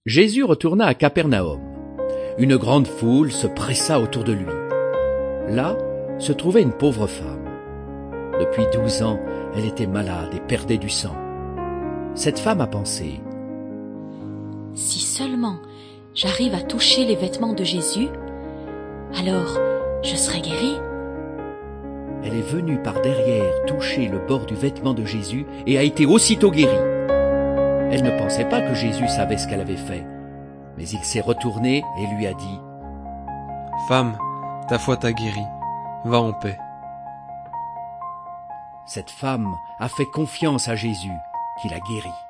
Jésus retourna à Capernaum. Une grande foule se pressa autour de lui. Là se trouvait une pauvre femme. Depuis 12 ans, elle était malade et perdait du sang. Cette femme a pensé: si seulement j'arrive à toucher les vêtements de Jésus, alors je serai guérie. Elle est venue par derrière toucher le bord du vêtement de Jésus et a été aussitôt guérie. Elle ne pensait pas que Jésus savait ce qu'elle avait fait, mais il s'est retourné et lui a dit: Femme, ta foi t'a guérie, va en paix. Cette femme a fait confiance à Jésus, qui l'a guérie.